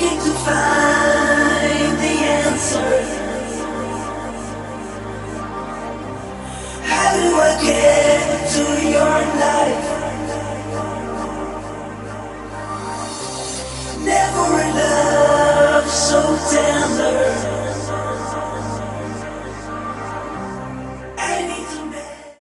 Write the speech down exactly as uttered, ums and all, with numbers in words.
searching to find the answer. How do I get